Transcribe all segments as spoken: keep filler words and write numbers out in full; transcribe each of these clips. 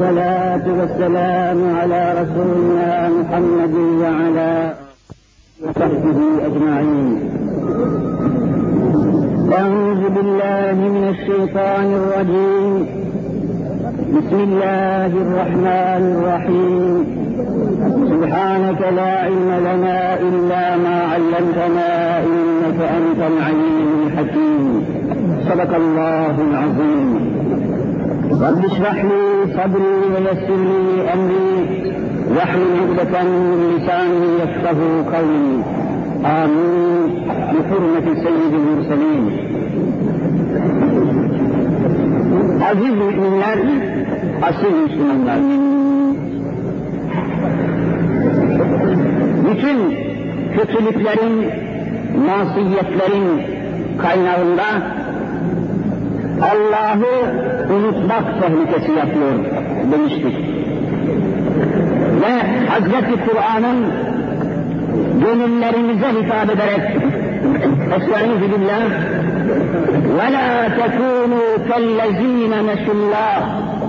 والصلاة والسلام على رسولنا محمد وعلى وصحبه أجمعين. أعوذ بالله من الشيطان الرجيم. بسم الله الرحمن الرحيم. سبحانك لا علم لنا إلا ما علمتنا إنك أنت العليم الحكيم. صدق الله العظيم. رب اشرح لي صدري ويسر لي أمري واحلل عقدة من لساني يفقهوا قولي. آمين بحرمة سيد المرسلين. Aziz müminler, asil Müslümanlar. Bütün kötülüklerin, masiyetlerin kaynağında Allah'ı unutmak tehlikesi yapıyor demiştik. Ve Hazreti Kur'an'ın gönüllerimize hitap ederek Estaizu billah وَلَا تَكُونُوا كَالَّذ۪ينَ نَسُوا اللّٰهِ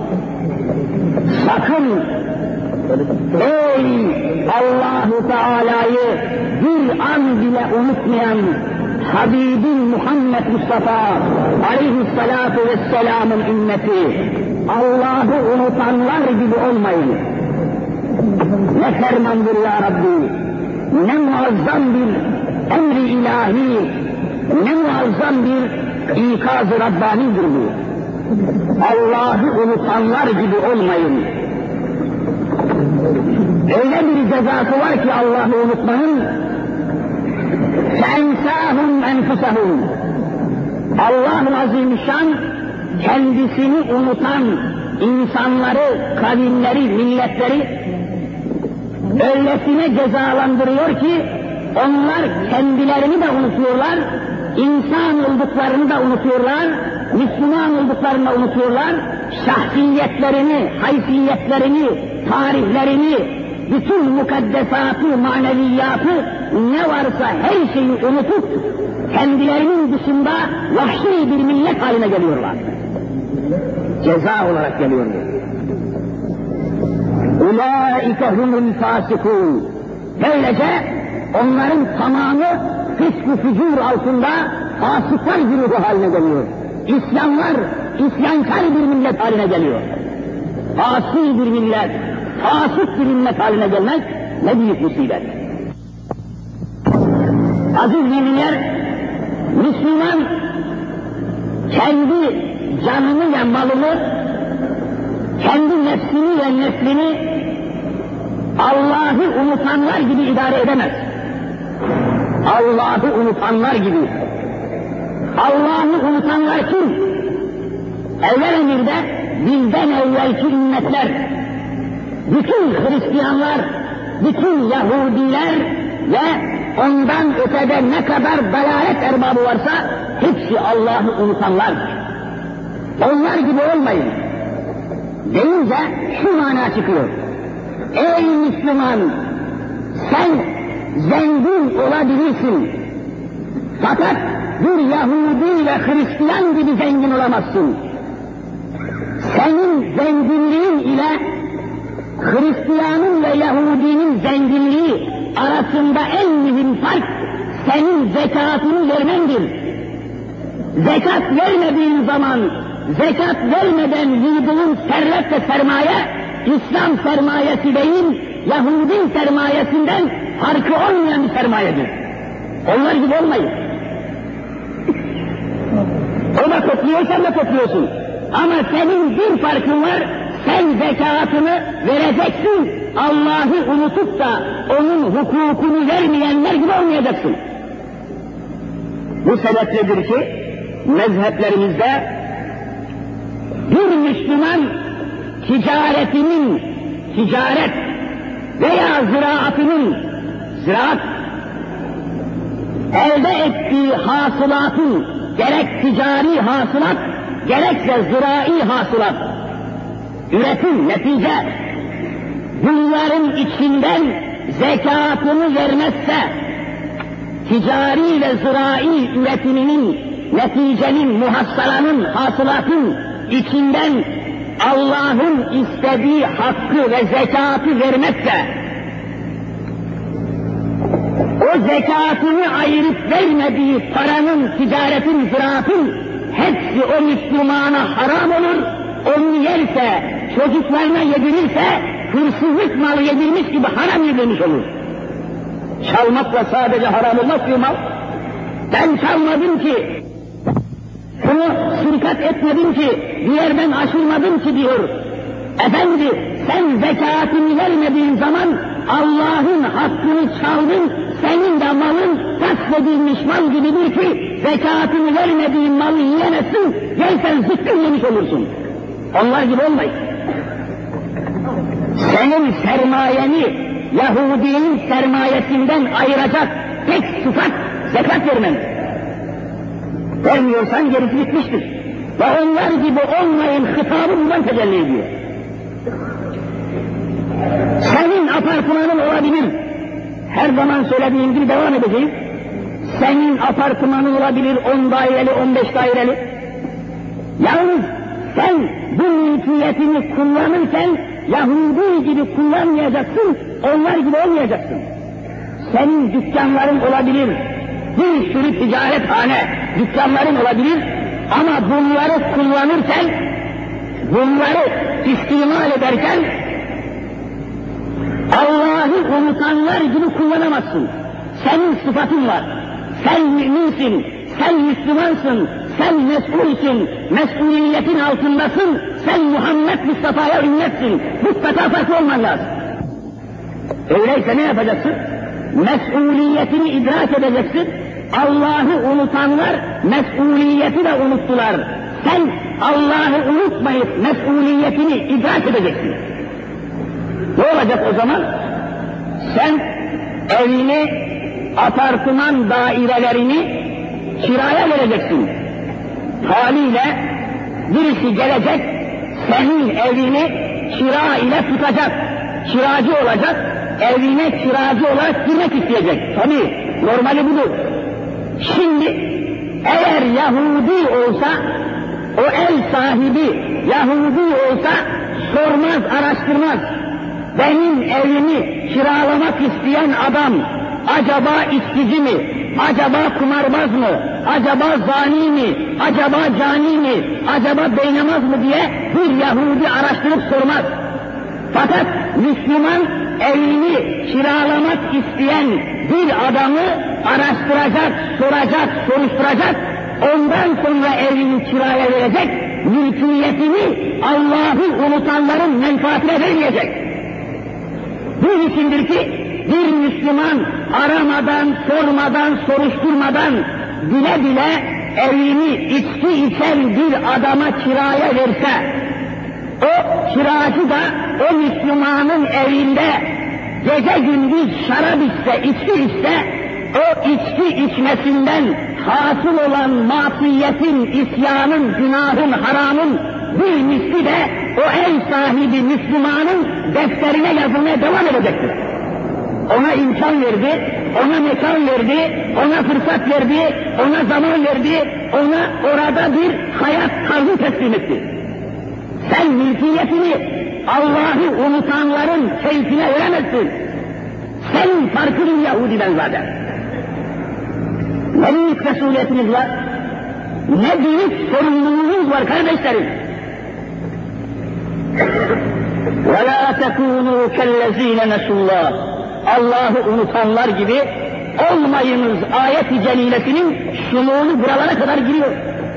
Sakın ey Allah-u Teala'yı bir an bile unutmayan Habibin Muhammed Mustafa aleyhissalatu vesselamın ümmeti, Allah'ı unutanlar gibi olmayın. Ne fermandır ya Rabbi, ne muazzam bir emri ilahi, ne muazzam bir ikaz-ı Rabbani'dir bu. Allah'ı unutanlar gibi olmayın. Öyle bir cezası var ki Allah'ı unutmanın, فَاَنْسَاهُمْ اَنْفُسَهُمْ Allah-u Azimüşşan kendisini unutan insanları, kavimleri, milletleri öylesine cezalandırıyor ki onlar kendilerini de unutuyorlar, insan olduklarını da unutuyorlar, Müslüman olduklarını da unutuyorlar, şahsiyetlerini, haysiyetlerini, tarihlerini, bütün mukaddesatı, maneviyatı, ne varsa her şeyi unutup kendilerinin dışında vahşi bir millet haline geliyorlar. Ceza olarak geliyor. Ulaike humul fasikûn. Böylece onların tamamı fısk-ı fücur altında fasıklar güruhu haline geliyor. İsyanlar, isyankar bir millet haline geliyor. Asi bir millet, fasık bir millet haline gelmek ne büyük musibet. Aziz müminler, Müslüman kendi canını ve malını, kendi nefsini ve neslini Allah'ı unutanlar gibi idare edemez. Allah'ı unutanlar gibi. Allah'ı unutanlar kim? Evvel emirde bizden evvelki ümmetler, bütün Hristiyanlar, bütün Yahudiler ve ondan ötede ne kadar dalalet erbabı varsa hepsi Allah'ı unutanlardır. Onlar gibi olmayın deyince şu mana çıkıyor. Ey Müslüman, sen zengin olabilirsin. Fakat bir Yahudi ve Hristiyan gibi zengin olamazsın. Senin zenginliğin ile Hristiyanın ve Yahudinin zenginliği arasında en mühim fark senin zekatını vermendir. Zekat vermediğin zaman, zekat vermeden yığdığın servet ve sermaye, İslam sermayesi değil, Yahudi sermayesinden farkı olmayan bir sermayedir. Onlar gibi olmayın. O da topluyor, sen de topluyorsun. Ama senin bir farkın var, sen zekatını vereceksin, Allah'ı unutup da onun hukukunu vermeyenler gibi olmayacaksın. Bu sebepledir ki mezheplerimizde bir Müslüman ticaretinin, ticaret veya ziraatının, ziraat elde ettiği hasılatın, gerek ticari hasılat, gerekse zirai hasılat, üretim, netice, bunların içinden zekatını vermezse, ticari ve zirai üretiminin, neticenin, muhassalanın, hasılatın içinden Allah'ın istediği hakkı ve zekatı vermezse, o zekatını ayırıp vermediği paranın, ticaretin, ziraatın hepsi o Müslümana haram olur. Onu yerse, çocuklarına yedirirse, hırsızlık malı yedirmiş gibi haram yedirmiş olur. Çalmakla sadece haram olmaz ki mal. Ben çalmadım ki, bunu sırkat etmedim ki, bir yerden aşırmadım ki diyor. Efendi, sen zekatını vermediğin zaman Allah'ın hakkını çaldın, senin de malın gasp edilmiş mal gibidir ki, zekatını vermediğin malı yiyemezsin, yersen zıkkın yemiş olursun. Onlar gibi olmayın. Senin sermayeni Yahudinin sermayesinden ayıracak tek sıfat zekat vermen. Vermiyorsan gerisi bitmiştir. Ve onlar gibi olmayın hitabı bundan tecelli ediyor. Senin apartmanın olabilir. Her zaman söylediğim gibi devam edeceğiz. Senin apartmanın olabilir on daireli, on beş daireli. Yalnız sen bu mülkiyetini kullanırken Yahudi gibi kullanmayacaksın, onlar gibi olmayacaksın. Senin dükkanların olabilir, bir sürü ticarethane dükkanların olabilir ama bunları kullanırken, bunları istimal ederken Allah'ı unutanlar gibi kullanamazsın. Senin sıfatın var. Sen müminsin, sen Müslümansın, sen mesulsün, mesuliyetin altındasın, sen Muhammed Mustafa'ya ümmetsin. Mutlaka farklı olman lazım. Öyleyse ne yapacaksın? Mesuliyetini idrak edeceksin. Allah'ı unutanlar mesuliyeti de unuttular. Sen Allah'ı unutmayıp mesuliyetini idrak edeceksin. Ne olacak o zaman? Sen evini, apartman dairelerini kiraya vereceksin. Haliyle birisi gelecek, senin evini kira ile tutacak, kiracı olacak, evine kiracı olarak girmek isteyecek. Tabii, normali budur. Şimdi eğer Yahudi olsa, o ev sahibi Yahudi olsa sormaz, araştırmaz. Benim evimi kiralamak isteyen adam acaba içkici mi, acaba kumarbaz mı, acaba zani mi, acaba cani mi, acaba beynamaz mı diye bir Yahudi araştırıp sormaz. Fakat Müslüman evini kiralamak isteyen bir adamı araştıracak, soracak, soruşturacak, ondan sonra evini kiraya verecek, mülkiyetini Allah'ı unutanların menfaatine vermeyecek. Bu içindir ki bir Müslüman aramadan, sormadan, soruşturmadan bile bile evini içki içen bir adama kiraya verse, o kiracı da o Müslümanın evinde gece gündüz şarap içse, içki içse, o içki içmesinden hasıl olan masiyetin, isyanın, günahın, haramın bir misli de o ev sahibi Müslümanın defterine yazılmaya devam edecektir. Ona imkan verdi, ona mekan verdi, ona fırsat verdi, ona zaman verdi, ona orada bir hayat tarzı teslim etti. Sen mülkiyetini Allah'ı unutanların keyfine veremezsin. Senin farkın Yahudi'den zaten. Ne büyük mesuliyetiniz var, ne büyük sorumluluğunuz var kardeşlerim. وَلَا تَكُونُوا كَالَّذ۪ينَ نَسُوا اللّٰهِ Allah'ı unutanlar gibi olmayınız ayet-i celilesinin şumulu buralara kadar giriyor.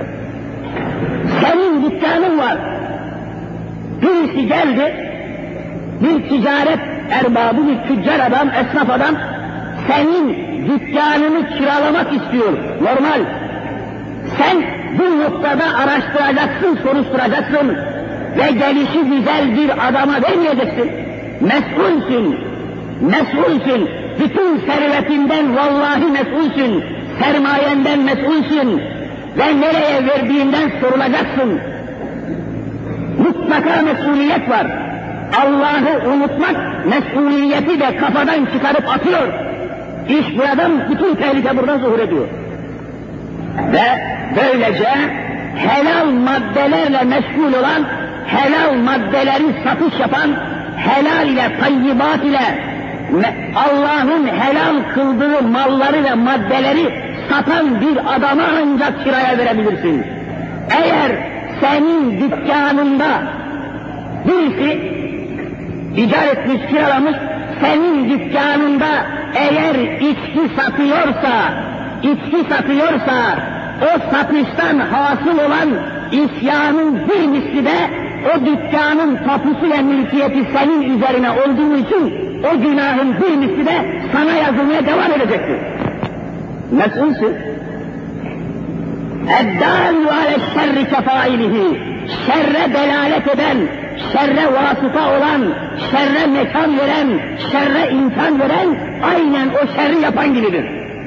Senin dükkanın var. Birisi geldi, bir ticaret erbabı, bir tüccar adam, esnaf adam, senin dükkanını kiralamak istiyor, normal. Sen bu noktada araştıracaksın, soruşturacaksın ve gelişi güzel bir adama vermeyeceksin. Mesulsün, mesulsün, bütün servetinden vallahi mesulsün, sermayenden mesulsün ve nereye verdiğinden sorulacaksın. Mutlaka mesuliyet var. Allah'ı unutmak mesuliyeti de kafadan çıkarıp atıyor. İş buradan, bütün tehlike buradan zuhur ediyor. Ve böylece helal maddelerle meşgul olan helal maddeleri satış yapan, helal ile, tayyibat ile Allah'ın helal kıldığı malları ve maddeleri satan bir adama ancak kiraya verebilirsin. Eğer senin dükkanında birisi icar etmiş, kiralamış, senin dükkanında eğer içki satıyorsa, içki satıyorsa, o satıştan hasıl olan isyanın bir misli de o dükkanın tapusu ve mülkiyeti senin üzerine olduğu için o günahın bir misli de sana yazılmaya devam edecektir. Mesulsün. اَدَّالُ عَلَى الشَّرِّ كَفَائِلِهِ Şerre delalet eden, şerre vasıta olan, şerre mekan veren, şerre imkan veren aynen o şerri yapan gibidir.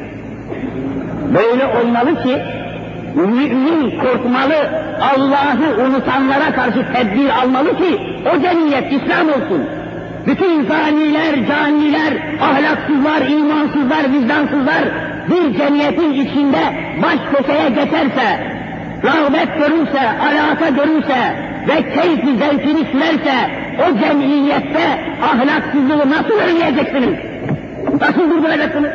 Böyle olmalı ki mümin korkmalı, Allah'ı unutanlara karşı tedbir almalı ki o cemiyet İslam olsun. Bütün zaniler, caniler, ahlaksızlar, imansızlar, vicdansızlar bir cemiyetin içinde baş köşeye geçerse, rağbet görürse, alaka görürse ve keyfi zevkini sürerse o cemiyette ahlaksızlığı nasıl önleyeceksiniz? Nasıl durduracaksınız?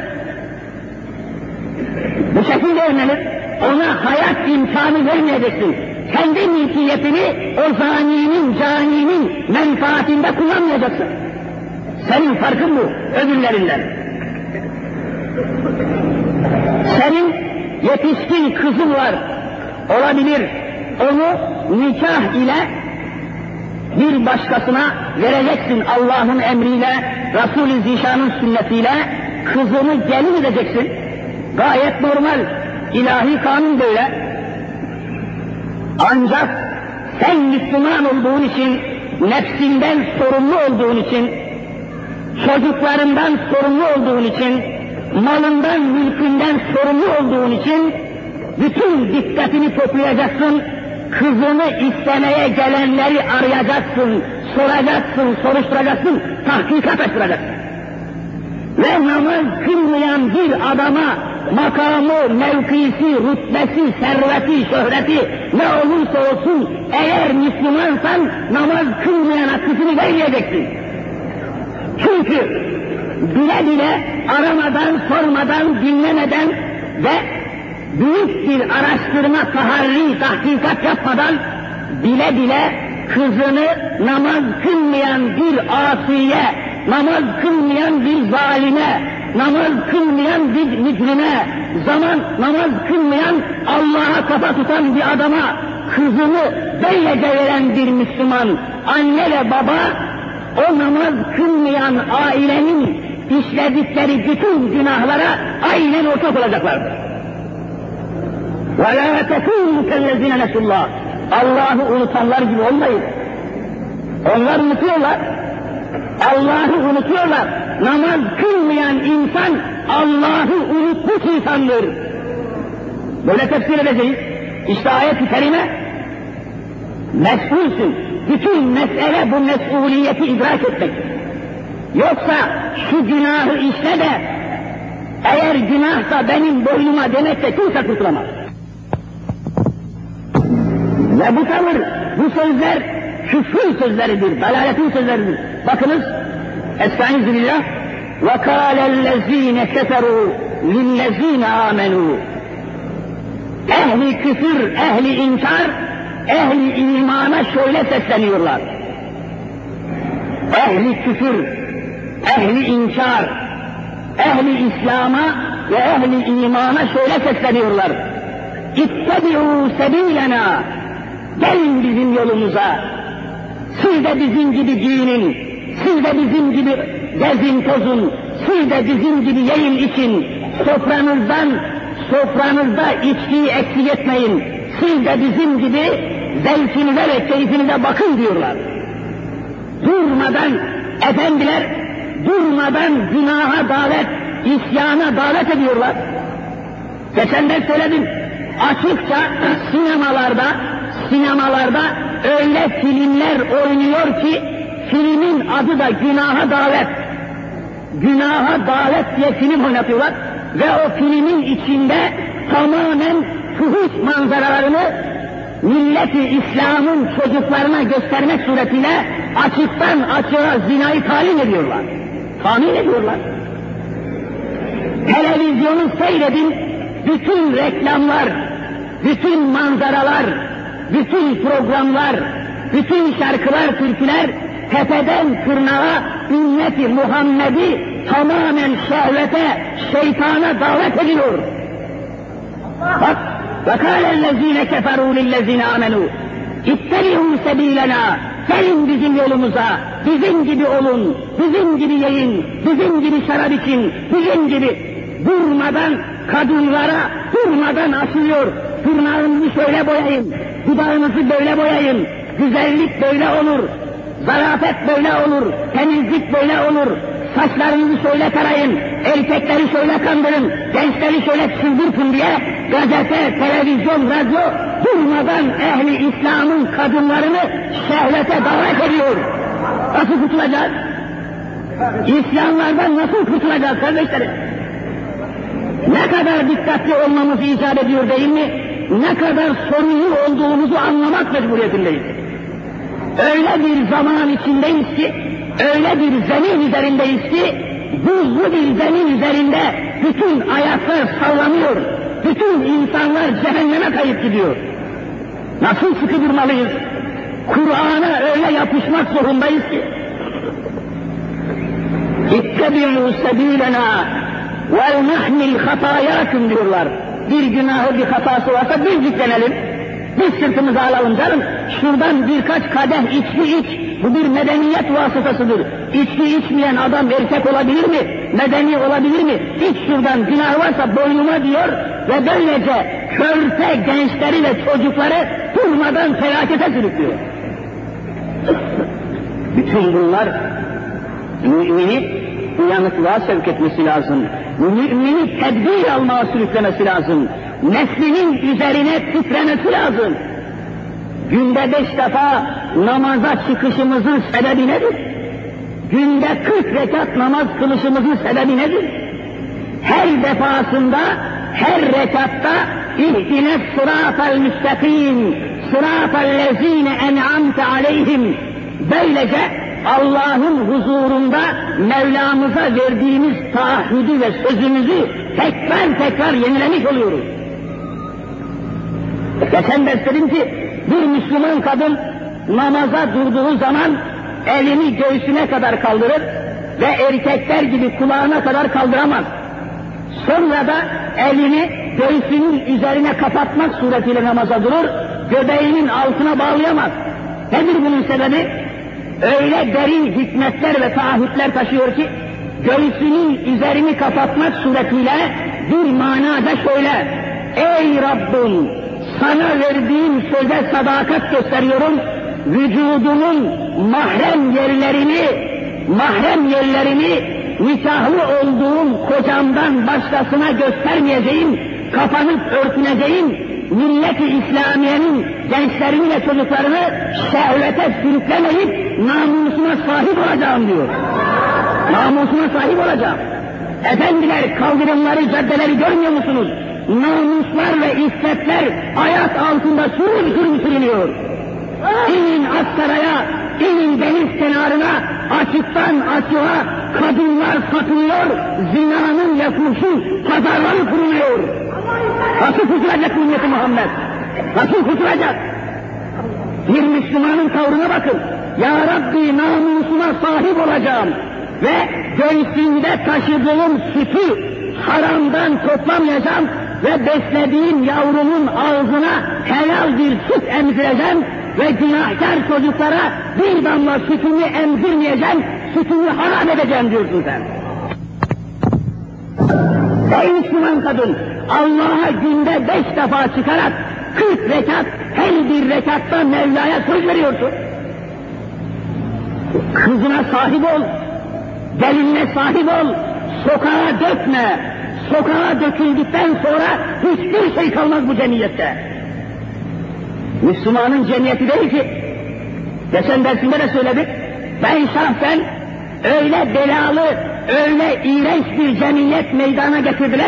Bu şekilde önlenir. Ona hayat imkanı vermeyeceksin. Kendi mülkiyetini o zaninin, caninin menfaatinde kullanmayacaksın. Senin farkın bu, öbürlerinden. Senin yetişkin kızın var, olabilir. Onu nikah ile bir başkasına vereceksin Allah'ın emriyle, Resul-i Zişan'ın sünnetiyle, kızını gelin edeceksin. Gayet normal, ilahi kanun böyle. Ancak sen Müslüman olduğun için, nefsinden sorumlu olduğun için, çocuklarından sorumlu olduğun için, malından, mülkünden sorumlu olduğun için bütün dikkatini toplayacaksın, kızını istemeye gelenleri arayacaksın, soracaksın, soruşturacaksın, tahkikat açtıracaksın. Ve namaz kılmayan bir adama makamı, mevkisi, rütbesi, serveti, şöhreti ne olursa olsun eğer Müslümansan namaz kılmayana kızını vermeyeceksin. Çünkü bile bile aramadan, sormadan, dinlemeden ve büyük bir araştırma, taharri, tahkikat yapmadan bile bile kızını namaz kılmayan bir asiye, namaz kılmayan bir zalime, namaz kılmayan bir mücrime, zaman namaz kılmayan Allah'a kafa tutan bir adama kızını böylece veren bir Müslüman, anne ve baba o namaz kılmayan ailenin işledikleri bütün günahlara aynen ortak olacaklardır. وَلَا تَكُونُوا كَالَّذِينَ نَسُوا اللّٰهِ Allah'ı unutanlar gibi olmayın. Onlar unutuyorlar. Allah'ı unutuyorlar. Namaz kılmayan insan Allah'ı unutmuş insandır. Böyle tefsir edeceğiz. İşte ayet-i kerime mesulsün. Bütün mesele bu mesuliyeti idrak etmek. Yoksa şu günahı işle de eğer günahsa benim boynuma demekse kimse kurtulamaz. Ve bu tavır, bu sözler küfrün sözleridir, dalaletin sözleridir. Bakınız, Estaizu billah, وَقَالَ الَّذ۪ينَ كَفَرُوا لِلَّذ۪ينَ آمَنُوا Ehli küfür, ehli inkar, ehli imana şöyle sesleniyorlar. Ehli küfür, ehli inkar, ehli İslam'a ve ehli imana şöyle sesleniyorlar. İttebi'û sebilena, gelin bizim yolumuza, siz de bizim gibi giyinin, siz de bizim gibi gezin tozun, siz de bizim gibi yiyin için, sofranızdan, sofranızda içkiyi eksik etmeyin, siz de bizim gibi zevkinize ve keyfinize bakın diyorlar. Durmadan efendiler, durmadan günaha davet, isyana davet ediyorlar. Geçen de söyledim, açıkça sinemalarda, sinemalarda öyle filmler oynuyor ki, filmin adı da günaha davet. Günaha davet diye film oynatıyorlar ve o filmin içinde tamamen fuhuş manzaralarını milleti İslam'ın çocuklarına göstermek suretiyle açıktan açığa zinayı talim ediyorlar. Tamin ediyorlar. Televizyonu seyredin, bütün reklamlar, bütün manzaralar, bütün programlar, bütün şarkılar, türküler tepeden tırnağa ümmeti Muhammed'i tamamen şehvete, şeytana davet ediyor. Bak, وَقَالَ الَّذ۪ينَ كَفَرُوا لِلَّذ۪ينَ آمَنُوا اِتَّبِعُوا سَب۪يلَنَا Gelin bizim yolumuza, bizim gibi olun, bizim gibi yiyin, bizim gibi şarap için, bizim gibi durmadan kadınlara durmadan asılıyor. Tırnağınızı şöyle boyayın, dudağınızı böyle boyayın, güzellik böyle olur, zarafet böyle olur, temizlik böyle olur, saçlarınızı şöyle tarayın, erkekleri şöyle kandırın, gençleri şöyle çıldırtın diye gazete, televizyon, radyo durmadan ehli İslam'ın kadınlarını şehvete davet ediyor. Nasıl kurtulacağız? İslamlardan nasıl kurtulacağız kardeşlerim? Ne kadar dikkatli olmamız icap ediyor değil mi? Ne kadar sorumlu olduğumuzu anlamak mecburiyetindeyiz. Öyle bir zaman içindeyiz ki, öyle bir zemin üzerindeyiz ki, buzlu bir zemin üzerinde bütün ayaklar sallanıyor, bütün insanlar cehenneme kayıp gidiyor. Nasıl sıkı durmalıyız? Kur'an'a öyle yapışmak zorundayız ki, İttebi'u sebilena vel nahmil hatayâküm diyorlar. Bir günahı, bir hatası varsa biz yüklenelim, biz sırtımıza alalım canım. Şuradan birkaç kadeh içki iç, bu bir medeniyet vasıtasıdır. İçki içmeyen adam erkek olabilir mi? Medeni olabilir mi? İç şuradan, günah varsa boynuma diyor ve böylece körpe gençleri ve çocukları durmadan felakete sürüklüyor. Bütün bunlar mümini uyanıklığa sevk etmesi lazım. Mümini tedbir almaya sürüklemesi lazım. Neslinin üzerine titremesi lazım. Günde beş defa namaza çıkışımızın sebebi nedir? Günde kırk rekat namaz kılışımızın sebebi nedir? Her defasında, her rekatta ihdine sıratel müstakim, sıratel lezine en'amte aleyhim. Böylece Allah'ın huzurunda Mevlamıza verdiğimiz taahhüdü ve sözümüzü tekrar tekrar yenilemiş oluyoruz. Geçen ders dedim ki, bir Müslüman kadın namaza durduğu zaman elini göğsüne kadar kaldırır ve erkekler gibi kulağına kadar kaldıramaz. Sonra da elini göğsünün üzerine kapatmak suretiyle namaza durur, göbeğinin altına bağlayamaz. Nedir bunun sebebi? Öyle derin hikmetler ve taahhütler taşıyor ki, göğsünün üzerini kapatmak suretiyle bir manada şöyle: ey Rabbim, sana verdiğim söze sadakat gösteriyorum, vücudumun mahrem yerlerini, mahrem yerlerini nikahlı olduğum kocamdan başkasına göstermeyeceğim, kapanıp örtüneceğim, millet-i İslamiye'nin gençlerini ve çocuklarını şehvete sürüklemeyip namusuna sahip olacağım diyor. Namusuna sahip olacağım. Efendiler, kaldırımları, caddeleri görmüyor musunuz? Namuslar ve iffetler ayak altında sürüm sürüm sürünüyor. İnin Aksaray'a, inin deniz kenarına, açıktan açığa kadınlar satılıyor, zinanın ve fuhşun pazarları kuruluyor. Nasıl kurtulacak ümmeti Muhammed? Nasıl kurtulacak? Bir Müslümanın tavrına bakın. Ya Rabbi, namusuma sahip olacağım ve göğsümde taşıdığım sütü haramdan toplamayacağım ve beslediğim yavrumun ağzına helal bir süt emzireceğim ve günahkar çocuklara bir damla sütümü emzirmeyeceğim, sütümü haram edeceğim diyorsun sen. Ey Müslüman kadın, Allah'a günde beş defa çıkarak kırk rekat, her bir rekatta Mevla'ya söz veriyorsun. Kızına sahip ol, gelinine sahip ol, sokağa dökme. Sokağa döküldükten sonra hiçbir şey kalmaz bu cemiyette. Müslümanın cemiyeti değil ki, geçen dersinde de söyledik, ben şahsen öyle belalı, öyle iğrenç bir cemiyet meydana getirdiler ki,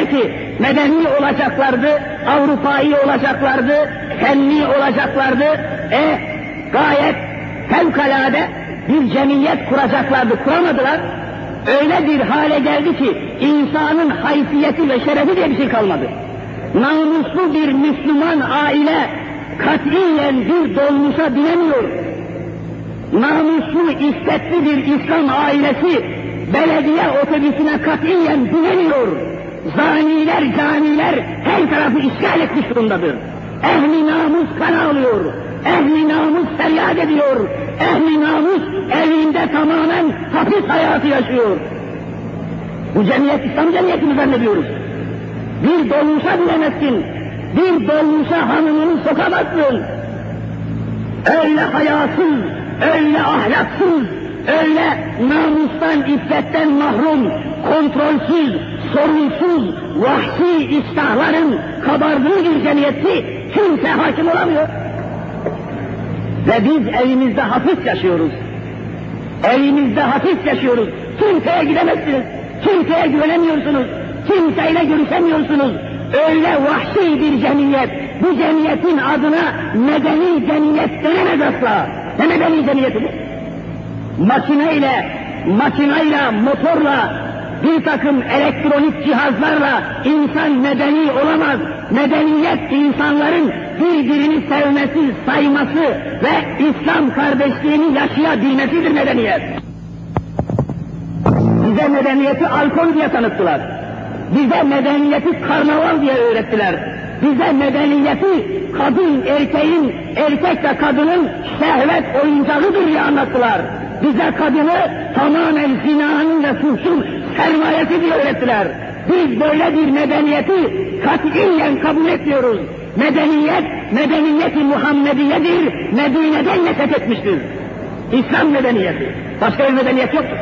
medeni olacaklardı, Avrupa'yı olacaklardı, fenni olacaklardı, e gayet fevkalade bir cemiyet kuracaklardı, kuramadılar. Öyle bir hale geldi ki insanın haysiyeti ve şerefi diye bir şey kalmadı. Namuslu bir Müslüman aile katiyen bir dolmuşa binemiyor. Namuslu, iffetli bir İslam ailesi belediye otobüsüne katiyen binemiyor. Zaniler, caniler her tarafı işgal etmiş durumdadır. Ehli namus kan ağlıyor, ehli namus feryat ediyor, ehli namus evinde tamamen hapis hayatı yaşıyor. Bu cemiyet İslam cemiyeti mi zannediyoruz? Bir dolmuşa bilemezsin, bir dolmuşa hanımını sokamazsın. Öyle hayasız, öyle ahlaksız, öyle namustan, iffetten mahrum, kontrolsüz, sorunsuz, vahşi iştahların kabardığı bir cemiyeti kimse hakim olamıyor. Ve biz evimizde hapis yaşıyoruz. Evimizde hapis yaşıyoruz. Kimseye gidemezsiniz, kimseye güvenemiyorsunuz, kimseyle görüşemiyorsunuz. Öyle vahşi bir cemiyet, bu cemiyetin adına medeni cemiyet denemez asla. Ne medeni cemiyeti bu? Makineyle, makineyle, motorla, bir takım elektronik cihazlarla insan medeni olamaz. Medeniyet insanların birbirini sevmesi, sayması ve İslam kardeşliğini yaşayabilmesidir medeniyet. Bize medeniyeti alkol diye tanıttılar. Bize medeniyeti karnaval diye öğrettiler. Bize medeniyeti kadın erkeğin, erkek ve kadının şehvet oyuncağıdır diye anlattılar. Bize kadını tamamen zinanın ve suçun sermayesi diye öğrettiler. Biz böyle bir medeniyeti katiyen kabul etmiyoruz. Medeniyet, medeniyeti Muhammediyedir, Medine'den neşet etmiştir. İslam medeniyeti, başka bir medeniyet yoktur.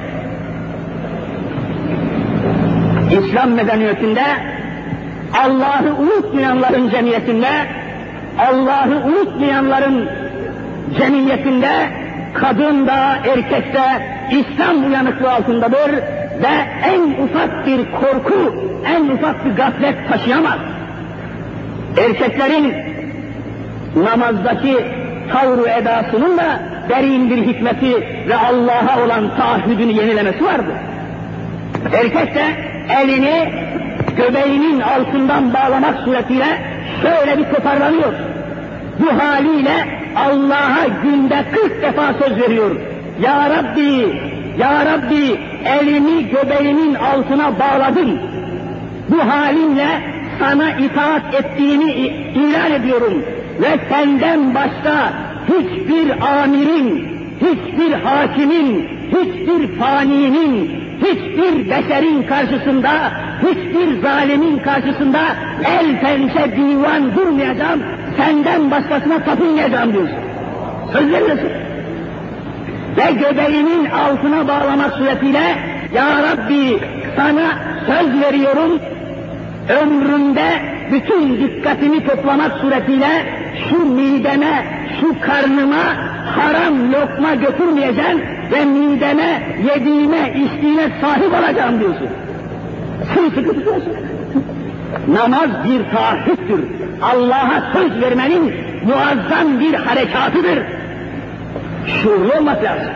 İslam medeniyetinde, Allah'ı unutmayanların cemiyetinde, Allah'ı unutmayanların cemiyetinde, kadın da, erkek de İslam uyanıklığı altındadır ve en ufak bir korku, en ufak bir gaflet taşıyamaz. Erkeklerin namazdaki tavrı edasının da derin bir hikmeti ve Allah'a olan taahhüdünü yenilemesi vardır. Erkek de elini göbeğinin altından bağlamak suretiyle şöyle bir toparlanıyor. Bu haliyle Allah'a günde kırk defa söz veriyor. Ya Rabbi, Ya Rabbi elimi göbeğimin altına bağladım. Bu halinle sana itaat ettiğini ilan ediyorum. Ve senden başka hiçbir amirin, hiçbir hakimin, hiçbir faninin, hiçbir beşerin karşısında, hiçbir zalimin karşısında el pençe divan durmayacağım, senden başkasına tapınmayacağım diyorsun. Söz veriyorsun. Ve göbeğinin altına bağlamak suretiyle, Ya Rabbi sana söz veriyorum, ömrümde bütün dikkatimi toplamak suretiyle şu mideme, şu karnıma haram lokma götürmeyeceğim ve mideme, yediğime, içtiğime sahip olacağım diyorsun. Sımsıkı tutuyorsun. Namaz bir taahhüttür. Allah'a söz vermenin muazzam bir harekatıdır. Şuurlu olmak lazım.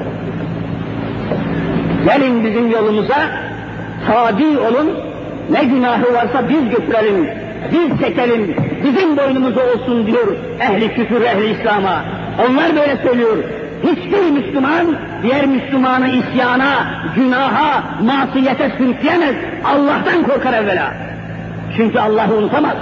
Gelin bizim yolumuza, tabi olun, ne günahı varsa biz götürelim, biz çekelim, bizim boynumuza olsun diyor ehli küfür, ehli İslam'a. Onlar böyle söylüyor. Hiçbir Müslüman diğer Müslümanı isyana, günaha, masiyete sürükleyemez. Allah'tan korkar evvela. Çünkü Allah'ı unutamaz.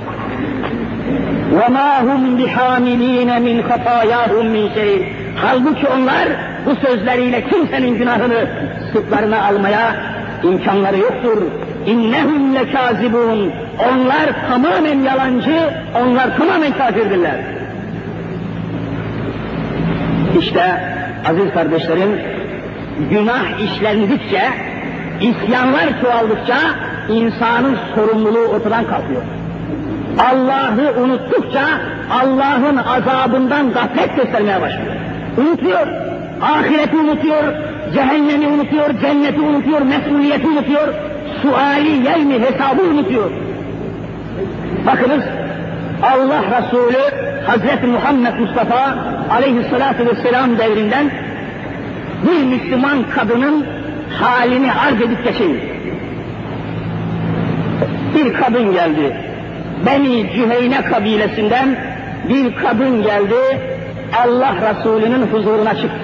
وَمَا هُمْ بِحَامِل۪ينَ مِنْ خَطَايَاهُمْ مِنْ شَيْءٍ. Halbuki onlar bu sözleriyle kimsenin günahını sırtlarına almaya imkanları yoktur. İnnehum lekazibun. Onlar tamamen yalancı, onlar tamamen kafirdirler. İşte aziz kardeşlerim, günah işlendikçe, isyanlar çoğaldıkça insanın sorumluluğu ortadan kalkıyor. Allah'ı unuttukça Allah'ın azabından gaflet göstermeye başlıyor. Unutuyor, ahireti unutuyor, cehennemi unutuyor, cenneti unutuyor, mesuliyeti unutuyor, suali yevmi hesabı unutuyor. Bakınız, Allah Resulü Hazreti Muhammed Mustafa aleyhissalatu vesselam devrinden bir Müslüman kadının halini arz edip geçin. Bir kadın geldi. Beni Cüheyne kabilesinden bir kadın geldi. Allah Resulü'nün huzuruna çıktı.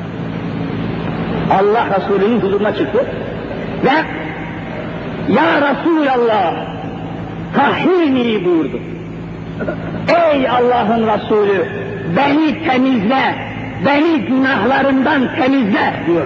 Allah Resulü'nün huzuruna çıktı. Ve Ya Resulallah tahhirni buyurdu. Ey Allah'ın Resulü, beni temizle, beni günahlarımdan temizle diyor.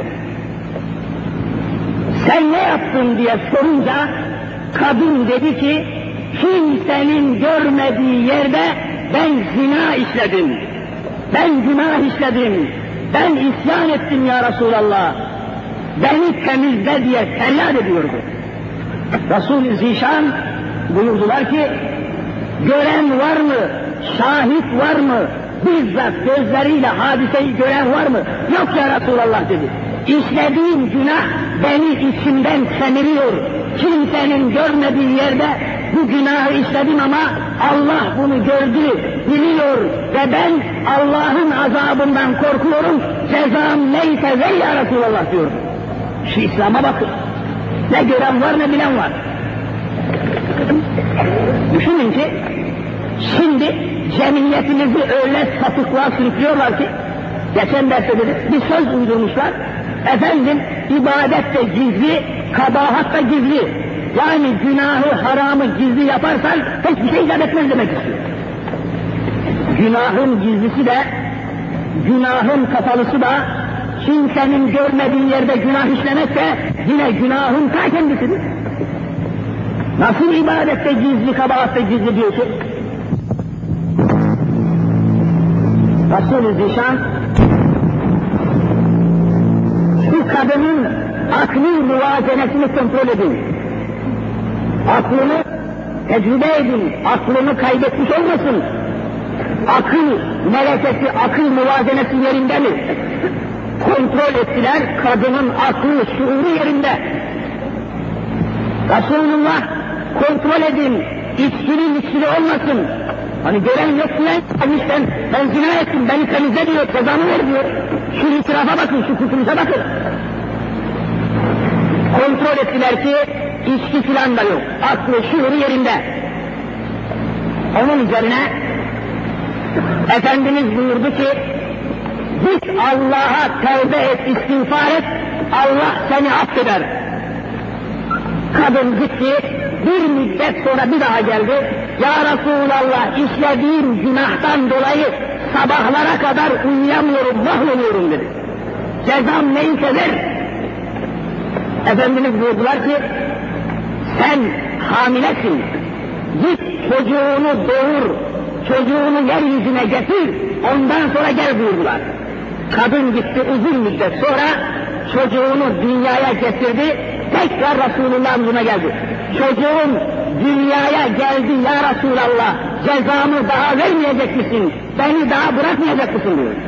Sen ne yaptın diye sorunca kadın dedi ki, kimsenin görmediği yerde ben zina işledim, ben günah işledim, ben isyan ettim ya Resulallah, beni temizle diye feryat ediyordu. Resul-i Zişan buyurdular ki, gören var mı, şahit var mı, bizzat gözleriyle hadiseyi gören var mı? Yok ya Resulallah dedi. İşlediğim günah beni içimden semiriyor. Kimsenin görmediği yerde bu günahı işledim ama Allah bunu gördü, biliyor ve ben Allah'ın azabından korkuyorum. Cezam neyse ver ya Resulallah diyor. Şu İslam'a bakın. Ne gören var ne bilen var. Düşünün ki şimdi cemiyetimizi öyle sapıklığa sürüklüyorlar ki, geçen derste dedik, bir söz uydurmuşlar. Efendim, ibadet de gizli, kabahat da gizli. Yani günahı, haramı gizli yaparsan hiçbir şey icap etmez demek istiyor. Günahın gizlisi de, günahın kapalısı da, kimsenin görmediği yerde günah işlemekse yine günahın ta kendisidir. Nasıl ibadette gizli, kabahatte gizli diyor ki? Resul-i Zişan şu kadının akli muvazenesini kontrol edin. Aklını tecrübe edin, aklını kaybetmiş olmasın. Akıl melekesi, akıl muvazenesi yerinde mi? Kontrol ettiler, kadının aklı, şuuru yerinde. Resulullah kontrol edin, içkili içkili olmasın. Hani gören yok diyen, ben, ben zina ettim, beni temizle diyor, cezanı ver diyor. Şu itirafa bakın, şu kurtuluşa bakın. Kontrol ettiler ki, içki filan da yok, aklı, şuuru yerinde. Onun üzerine, Efendimiz buyurdu ki, git Allah'a tevbe et, istiğfar et, Allah seni affeder. Kadın gitti, bir müddet sonra bir daha geldi. Ya Resulallah, işlediğim günahtan dolayı sabahlara kadar uyuyamıyorum, mahvoluyorum dedi. Cezam neyse ver. Efendimiz buyurdular ki, sen hamilesin, git çocuğunu doğur, çocuğunu yeryüzüne getir, ondan sonra gel buyurdular. Kadın gitti, uzun müddet sonra çocuğunu dünyaya getirdi, tekrar Resulullah'ın huzuruna geldi. Çocuğum dünyaya geldi ya Resulallah, cezamı daha vermeyecek misin, beni daha bırakmayacak mısın diyor.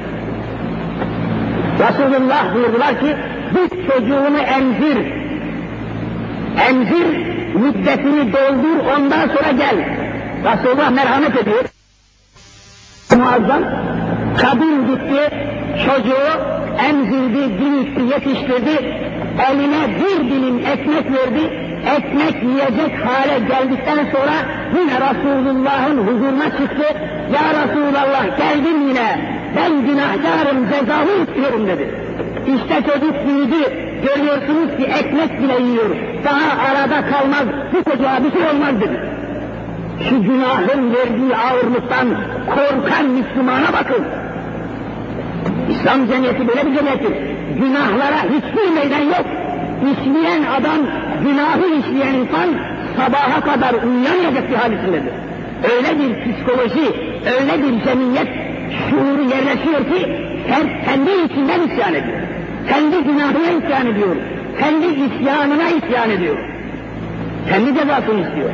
Resulullah buyurdular ki, git çocuğunu emzir, emzir, müddetini doldur, ondan sonra gel. Resulullah merhamet ediyor. Muazzam, kadın gitti, çocuğu emzirdi, büyüttü, yetiştirdi, eline bir dilim ekmek verdi, ekmek yiyecek hale geldikten sonra yine Resulullah'ın huzuruna çıktı. Ya Resulallah, geldim yine, ben günahkarım, cezamı istiyorum dedi. İşte çocuk büyüdü, görüyorsunuz ki ekmek bile yiyor, daha arada kalmaz, bu çocuğa bir şey olmaz dedi. Şu günahın verdiği ağırlıktan korkan Müslümana bakın. İslam cemiyeti böyle bir cemiyettir. Günahlara hiçbir meydan yok. İşleyen adam, günahı işleyen insan sabaha kadar uyuyamayacak bir hal içindedir. Öyle bir psikoloji, öyle bir cemiyet şuuru yerleşiyor ki her kendi içinden isyan ediyor. Kendi günahına isyan ediyor. Kendi isyanına isyan ediyor. Kendi cezasını istiyor.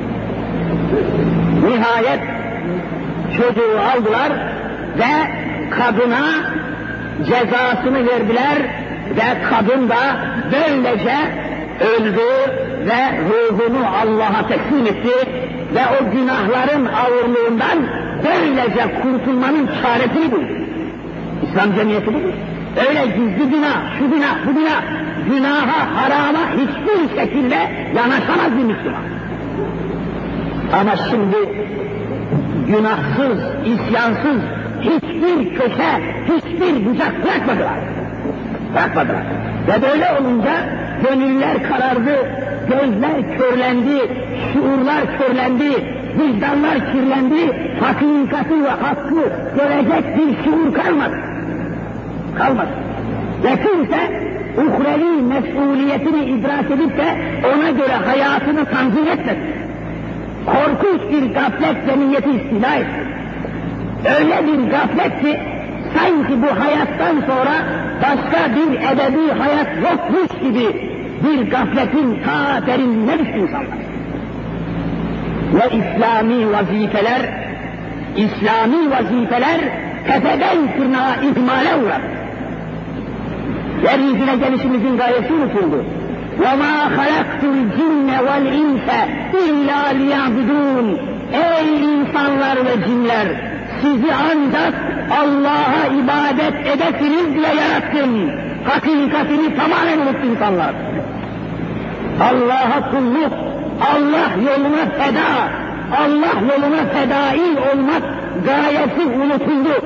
Nihayet çocuğu aldılar ve kadına cezasını verdiler ve kadın da böylece öldü ve ruhunu Allah'a teslim etti ve o günahların ağırlığından böylece kurtulmanın çaresini buldu. İslam cemiyeti budur. Öyle gizli günah, şu günah, bu günah, günaha, harama hiçbir şekilde yanaşamaz bir Müslüman. Ama şimdi günahsız, isyansız hiçbir köşe, hiçbir bucak bırakmadılar. Bırakmadılar. Ve böyle olunca gönüller karardı, gözler körlendi, şuurlar körlendi, vicdanlar kirlendi, hakikati ve hakkı görecek bir şuur kalmadı. Kalmadı. Ve kimse uhrevi mesuliyetini idrak edip de ona göre hayatını tanzim etmedi. Korkunç bir gaflet cemiyeti istila etti. Öyle bir gaflet ki sanki bu hayattan sonra başka bir edebi hayat yokmuş gibi bir gafletin ta derinliğine düştü insanlar. Ve İslami vazifeler, İslami vazifeler tepeden tırnağa ihmale uğradı. Yeryüzüne gelişimizin gayesi unutuldu. وَمَا خَلَقْتُ الْجِنَّ وَالْاِنْسَ اِلَّا لِيَعْبُدُونَ Ey insanlar ve cinler! Sizi ancak Allah'a ibadet edesiniz diye yarattım. Hakikatini tamamen unuttu insanlar. Allah'a kulluk, Allah yoluna feda, Allah yoluna fedai olmak gayesi unutuldu.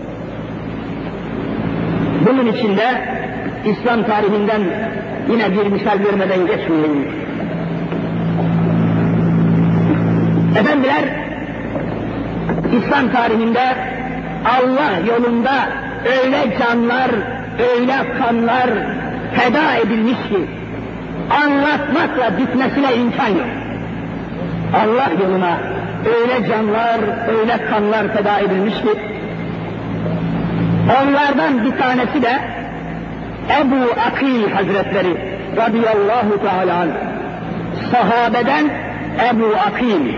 Bunun içinde İslam tarihinden yine bir misal vermeden geçmeyeyim. Efendiler, İslam tarihinde Allah yolunda öyle canlar, öyle kanlar feda edilmiş ki anlatmakla bitmesine imkan yok. Allah yoluna öyle canlar, öyle kanlar feda edilmiş ki onlardan bir tanesi de Ebu Akil Hazretleri radıyallahu teala anh. Sahabeden Ebu Akil.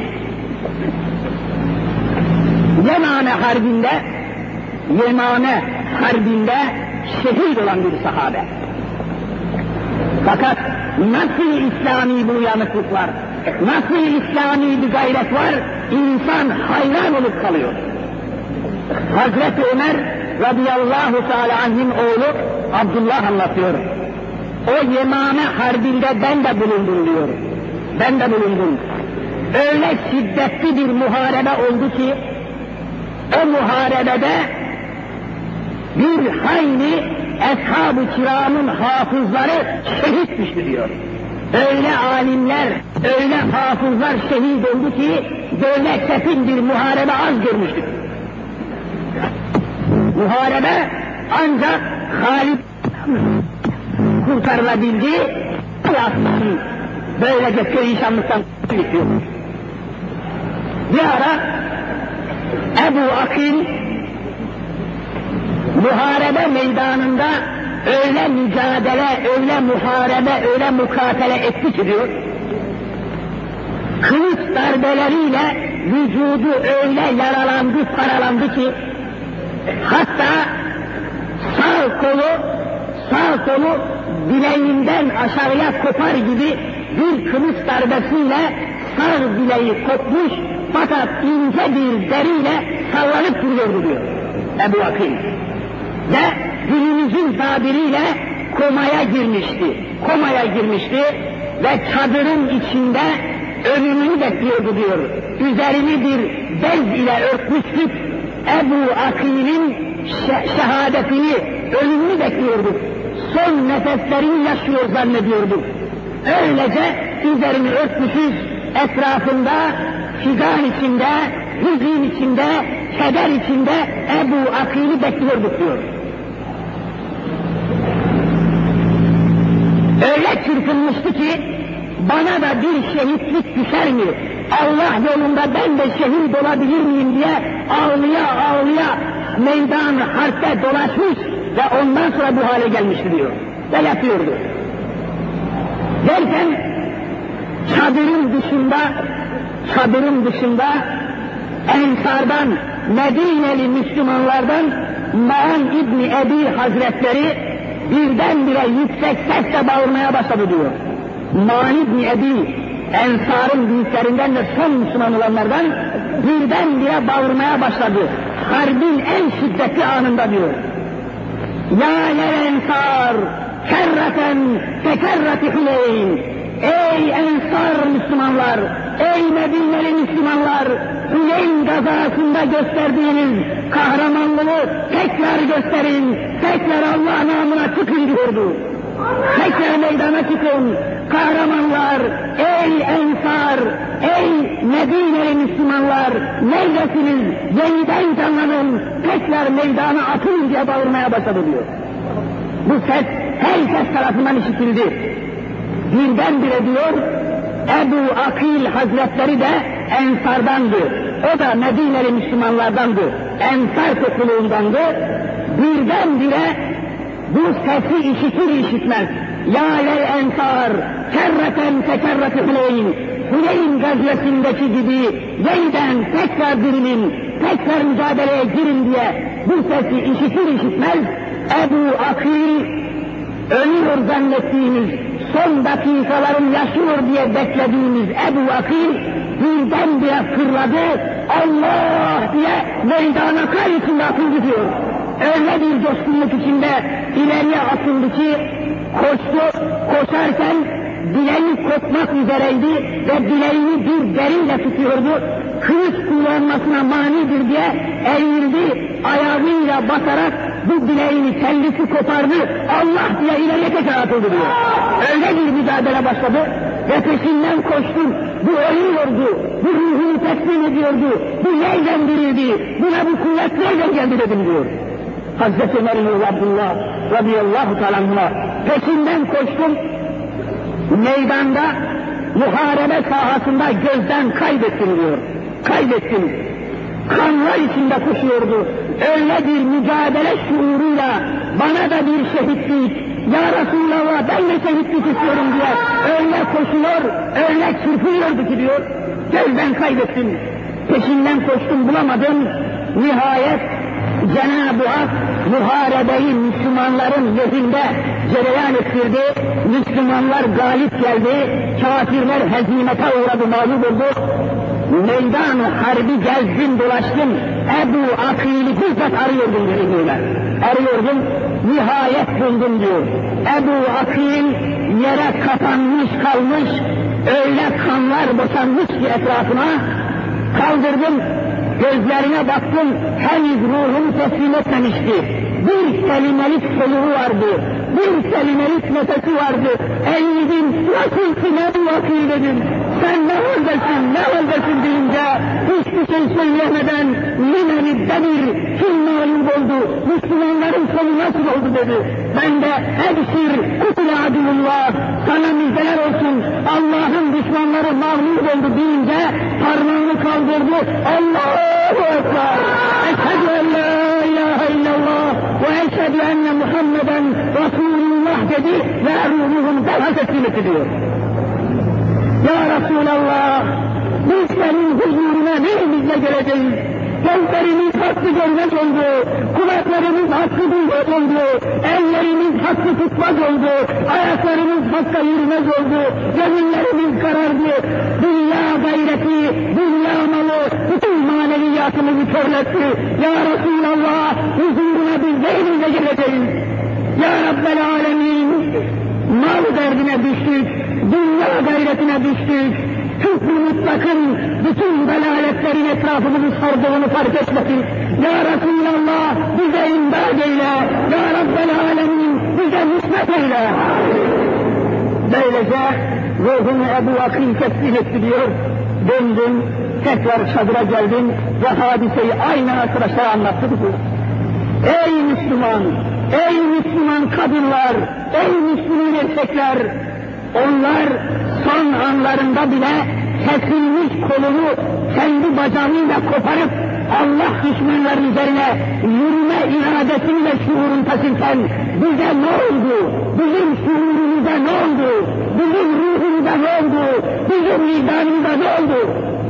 Yemane Harbi'nde, Yemane Harbi'nde şehit olan bir sahabe. Fakat nasıl İslami bu uyanıklık var, nasıl İslami bir gayret var, insan hayran olup kalıyor. Hazreti Ömer radıyallahu teala anh'in oğlu Abdullah anlatıyor. O Yemame Harbi'nde ben de bulundum diyor. Ben de bulundum. Öyle şiddetli bir muharebe oldu ki o muharebede bir hayli Eshab-ı Kiram'ın hafızları şehit düştü diyor. Öyle alimler, öyle hafızlar şehit oldu ki böyle çetin bir muharebe az görmüştük. Muharebe ancak Halid kurtarılabildi, Aslan böylece perişanlıktan bitiyor. Bir ara Ebu Akil muharebe meydanında öyle mücadele, öyle muharebe, öyle mukatele etti ki diyor, kılıç darbeleriyle vücudu öyle yaralandı, paralandı ki hatta sağ kolu, sağ kolu bileğinden aşağıya kopar gibi bir kılıç darbesiyle sağ bileği kopmuş fakat ince bir deriyle sallanıp duruyordu diyor Ebu Akil. Ve günümüzün tabiriyle komaya girmişti. Komaya girmişti ve çadırın içinde ölümünü bekliyordu diyor. Üzerini bir bez ile örtmüştük. Ebu Akil'in şehadetini, ölümünü bekliyorduk. Son nefeslerini yaşıyor zannediyorduk. Öylece üzerini örtmüşüz, etrafında figan içinde, hüzün içinde, keder içinde Ebu Akil'i bekliyorduk diyor. Öyle çırpınmıştı ki bana da bir şehitlik düşer mi? Allah yolunda ben de şehit olabilir miyim diye ağlıya ağlıya meydan harpte dolaşmış ve ondan sonra bu hale gelmişti diyor. Ve yapıyordu. Derken çadırın dışında, çadırın dışında Ensardan, Medineli Müslümanlardan Ma'an İbni Ebi Hazretleri birdenbire yüksek sesle bağırmaya başladı diyor. Ma'an İbni Ebi Ensar'ın büyüklerinden ve son Müslüman olanlardan birdenbire bağırmaya başladı. Harbin en şiddetli anında diyor. Ya lel ensar, kerreten tekerreti Hüneyn. Ey Ensar Müslümanlar, ey Medineli Müslümanlar, Hüneyn gazasında gösterdiğiniz kahramanlığı tekrar gösterin, tekrar Allah namına çıkın diyordu. Tekrar meydana çıkın, kahramanlar, ey Ensar, ey Medineli Müslümanlar, neredesiniz, yeniden canlanın, tekrar meydana atın diye bağırmaya başladı diyor. Bu ses herkes tarafından işitildi. Birdenbire diyor, Ebu Akil Hazretleri de Ensar'dandı. O da Medineli Müslümanlardandı. Ensar topluluğundandı. Birdenbire bu sesi işitir işitmez. Ya ley Ensar, kerreten tekerreti Hüneyn. Hüneyn gazvesindeki gibi yeniden tekrar dirilin, tekrar mücadeleye girin diye bu sesi işitir işitmez Ebu Akil ölüyor zannettiğimiz, son dakikaların yaşıyor diye beklediğimiz Ebu Akil birdenbire fırladı, Allah diye meydana kar içinde atıldı diyor. Öyle bir coşkunluk içinde ileriye atıldı ki koştu, koşarken bileği kopmak üzereydi ve bileğini bir deriyle tutuyordu. Kılıç kullanmasına manidir diye eğildi, ayağıyla basarak bu bileğini, kellesi kopardı, Allah diye ileriye tekrar atıldı diyor. Öyle bir mücadele başladı ve peşinden koştum. Bu ölüyordu, bu ruhunu teslim ediyordu, bu nereden dirildi, buna bu kuvvet nereden geldi dedim diyor. Hazreti Ömer bin Abdullah radıyallahu teala anhuma peşinden koştum. Meydanda, muharebe sahasında gözden kaybettim diyor. Kaybettim. Kanlar içinde koşuyordu. Öyle bir mücadele şuuruyla bana da bir şehitlik, ya Resulallah ben de şehitlik istiyorum diye öyle koşuyor, öyle çırpıyordu ki diyor. Gözden kaybettim. Peşinden koştum, bulamadım. Nihayet Cenab-ı Hak muharebeyi Müslümanların lehinde cereyan ettirdi. Müslümanlar galip geldi. Kafirler hezimete uğradı, mağlup oldu. Meydan-ı harbi gezdim, dolaştım. Ebu Akil'i bizzat arıyordum diyor. Arıyordum, nihayet buldum diyor. Ebu Akil yere kapanmış kalmış, öyle kanlar boşanmış ki etrafına. Kaldırdım, gözlerine baktım, henüz ruhunu teslim etmemişti. Bir kelimelik soluğu vardı, bir kelimelik nefesi vardı. Eğildim, nasılsın Ebu Akil dedim. Sen ne haldesin, ne haldesin deyince hiçbir şey söyleyemeden Limen'i demir, kim mağlup oldu, Müslümanların sonu nasıl oldu dedi. Ben de ebşir, kutule adulullah, sana müjdeler olsun, Allah'ın düşmanları mağlup oldu deyince parmağını kaldırdı. Allahu Ekber, eşhedü en la ilahe illallah ve eşhedü enne Muhammeden Resulullah dedi ve ruhumu derhal teslim etti diyor. Ya Resulallah, biz senin huzuruna neyimizle geleceğiz? Gözlerimiz hakkı görmez oldu, kulaklarımız hakkı duymaz oldu, ellerimiz hakkı tutmaz oldu, ayaklarımız hakka yürümez oldu, gönüllerimiz karardı, dünya gayreti, dünya malı, bütün maneviyatımızı körletti. Ya Resulallah, huzuruna biz neyimizle geleceğiz? Ya Rabbel Alemin, mal derdine düştük, dünya gayretine düştük, küfr-ü mutlakın bütün delaletlerin etrafımızı sardığını fark etmedik. Ya Resulallah bize imdad eyle, Ya Rabbel Alemin bize nispet eyle. Böylece ruhunu Ebu Akil teslim etti diyor. Döndüm, tekrar çadıra geldim ve hadiseyi aynı arkadaşlara anlattım diyor. Ey Müslüman, ey Müslüman kadınlar, ey Müslüman erkekler, onlar son anlarında bile kesilmiş kolunu kendi bacağıyla koparıp Allah düşmanların üzerine yürüme iradesini ve şuurunu taşırken bize ne oldu? Bizim şuurumuza ne oldu? Bizim ruhumuza ne oldu? Bizim vicdanımıza ne oldu?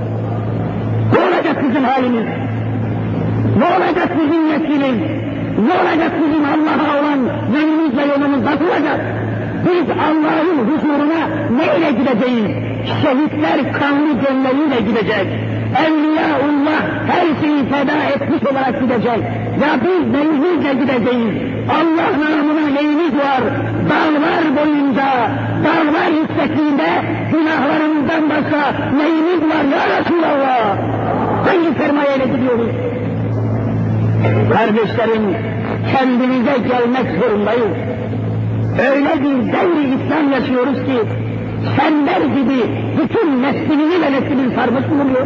Ne olacak bizim halimiz? Ne olacak bizim neslimiz? Ne olacak bizim Allah'a olan yönümüz ve yolumuz nasıl olacak? Biz Allah'ın huzuruna neyle gideceğiz? şehitler kanlı gömleğiyle gidecek. Evliyaullah her şeyi feda etmiş olarak gidecek. Ya biz neyimizle gideceğiz? Allah namına neyimiz var? Dağlar boyunca, dağlar yüksekliğinde günahlarımızdan başka neyimiz var ya Resulallah? Hangi sermayeyle gidiyoruz? Kardeşlerim, kendimize gelmek zorundayız. Öyle bir devri İslam yaşıyoruz ki, çember gibi bütün neslini ve neslini sarmış bulunuyor.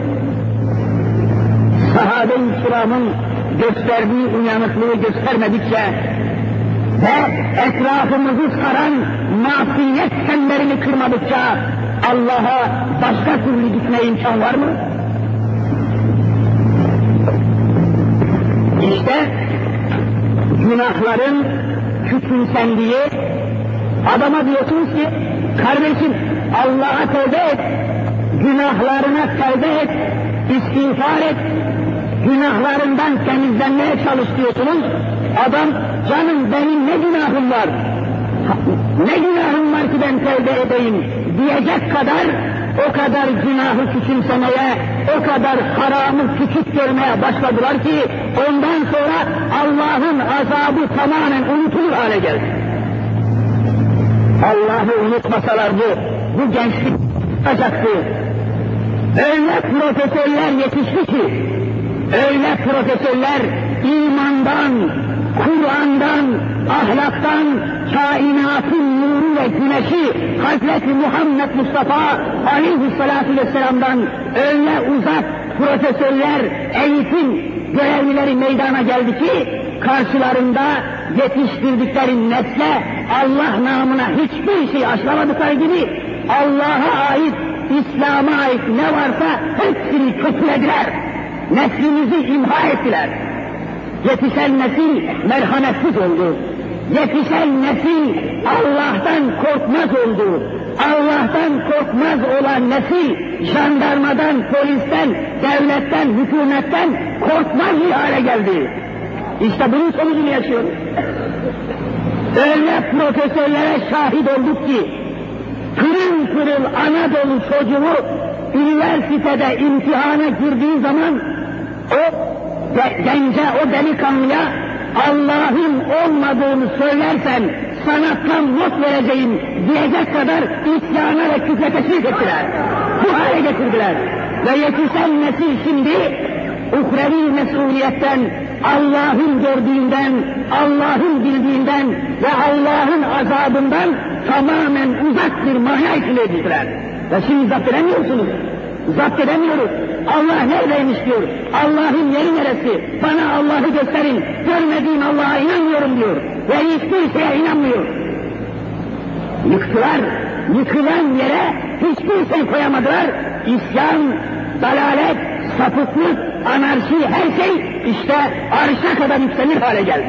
Sahabe-i kiramın gösterdiği uyanıklığı göstermedikçe ve etrafımızı saran masiyet çemberini kırmadıkça Allah'a başka türlü gitmeye imkan var mı? İşte günahların küçümsendiği, adama diyorsunuz ki, kardeşim Allah'a tövbe et, günahlarına tövbe et, istiğfar et, günahlarından temizlenmeye çalış diyorsunuz. Adam, canım benim ne günahım var, ne günahım var ki ben tövbe edeyim diyecek kadar, o kadar günahı küçümsemeye, o kadar haramı küçük görmeye başladılar ki, ondan sonra Allah'ın azabı tamamen unutulur hale geldi. Allah'ı unutmasalardı, bu gençlik olacaktı. Öyle profesörler yetişti ki, öyle profesörler imandan, Kur'an'dan, ahlaktan, kainatın nuru ve güneşi Hazreti Muhammed Mustafa Aleyhisselatü Vesselam'dan öyle uzak profesörler, eğitim görevlileri meydana geldi ki, karşılarında yetiştirdikleri nesle Allah namına hiçbir şey aşılamadıkları gibi Allah'a ait, İslam'a ait ne varsa hepsini kötülediler. Neslimizi imha ettiler. Yetişen nesil merhametsiz oldu. Yetişen nesil Allah'tan korkmaz oldu. Allah'tan korkmaz olan nesil jandarmadan, polisten, devletten, hükümetten korkmaz bir hale geldi. İşte bunun sonucunu yaşıyoruz. Öyle profesörlere şahit olduk ki, pırıl pırıl Anadolu çocuğu üniversitede imtihana girdiği zaman o de, gence, o delikanlıya Allah'ın olmadığını söylersen sana tam not vereceğim diyecek kadar isyana ve küfre teşvik ettiler. Bu hale getirdiler. Ve yetişen nesil şimdi uhrevi mesuliyetten, Allah'ın gördüğünden, Allah'ın bildiğinden ve Allah'ın azabından tamamen uzak bir mana içine yetiştiler. Ve şimdi zapt edemiyorsunuz. Zapt edemiyoruz. Allah neredeymiş diyor. Allah'ın yeri neresi? Bana Allah'ı gösterin. Görmediğim Allah'a inanmıyorum diyor. Ve hiçbir şeye inanmıyor. Yıktılar. Yıkılan yere hiçbir şey koyamadılar. İsyan, dalalet, sapıklık, anarşi, her şey işte arşa kadar yükselir hale geldi.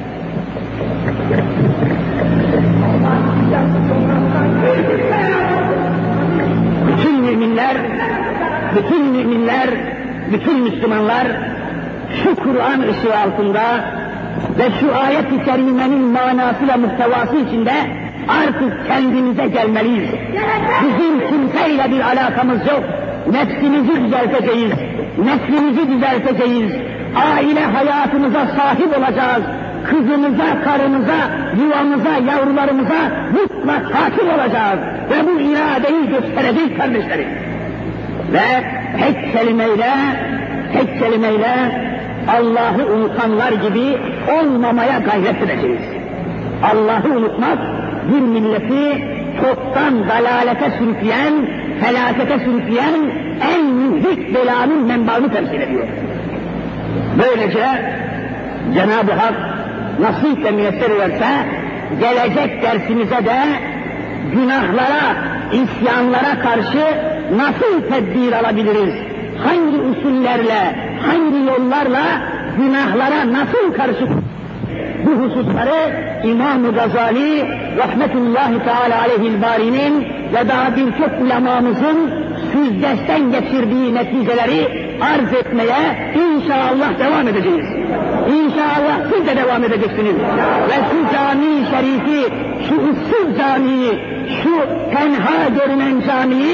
Bütün müminler, bütün müminler, bütün Müslümanlar şu Kur'an ışığı altında ve şu ayet-i kerimenin manası ve muhtevası içinde artık kendimize gelmeliyiz. Bizim kimseyle bir alakamız yok. Nefsimizi düzelteceğiz, neslimizi düzelteceğiz, aile hayatımıza sahip olacağız, kızımıza, karımıza, yuvamıza, yavrularımıza mutlak hakim olacağız ve bu iradeyi göstereceğiz kardeşlerim. Ve tek kelimeyle, tek kelimeyle Allah'ı unutanlar gibi olmamaya gayret edeceğiz. Allah'ı unutmak bir milleti çoktan dalalete sürükleyen, felakete sürükleyen en mühlik belanın menbaını temsil ediyor. Böylece Cenab-ı Hak nasip ve müyesser ederse gelecek dersimize de günahlara, isyanlara karşı nasıl tedbir alabiliriz? Hangi usullerle, hangi yollarla günahlara nasıl karşı bu hususları İmam-ı Gazali rahmetullahi teala aleyhil bari'nin ve daha birçok ulemamızın süzgeçten geçirdiği neticeleri arz etmeye inşallah devam edeceğiz. İnşallah siz de devam edeceksiniz. Ve şu cami-i şerifi, şu ıssız camiyi, şu tenha görünen camiyi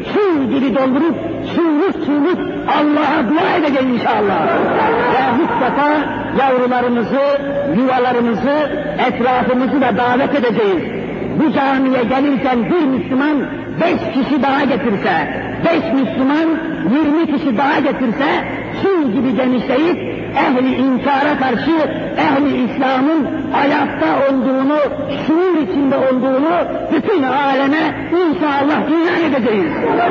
su gibi doldurup suluk suluk Allah'a dua edeceğiz inşallah. Ve mutlaka yavrularımızı, yuvalarımızı, etrafımızı da davet edeceğiz. Bu camiye gelirken bir Müslüman beş kişi daha getirse, beş Müslüman yirmi kişi daha getirse, su gibi genişleyip ehli inkara karşı ehli İslam'ın ayakta olduğunu, şuur içinde olduğunu bütün aleme inşallah ilan edeceğiz.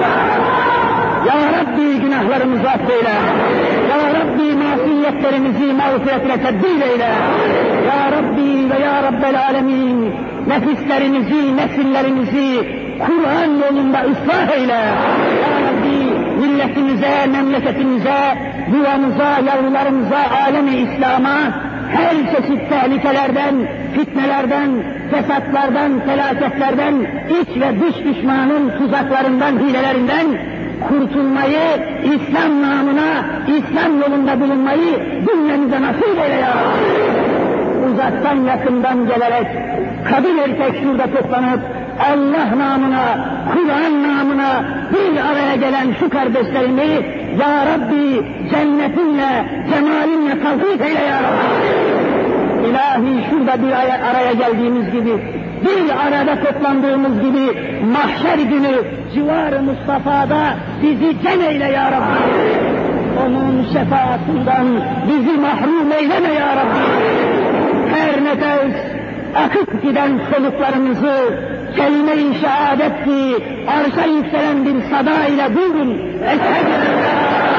Ya Rabbi günahlarımızı affeyle. Ya Rabbi masiyetlerimizi mağfiretle tebdil eyle. Ya Rabbi ve Ya Rabbel alemin nefislerimizi, nesillerimizi Kur'an yolunda ıslah eyle. Ya Rabbi milletimize, memleketimize, yuvamıza, yavrularımıza, alemi İslam'a her çeşit tehlikelerden, fitnelerden, fesatlardan, felaketlerden, iç ve dış düşmanın tuzaklarından, hilelerinden kurtulmayı, İslam namına, İslam yolunda bulunmayı cümlemize nasip eyle ya Rabbi. Uzaktan yakından gelerek, kadın erkek şurada toplanıp, Allah namına, Kur'an namına bir araya gelen şu kardeşlerimi, Ya Rabbi cennetinle, cemalinle tavfik eyle ya Rabbi. İlahi şurada bir araya geldiğimiz gibi, bir arada toplandığımız gibi, mahşer günü civar-ı Mustafa'da bizi cem eyle ya Rabbi. Onun şefaatinden bizi mahrum eyleme ya Rabbi. Her nefes akıp giden soluklarımızı kelime-i şehadet ki arşa yükselen bir sada ile buyurun. Eşhedü en la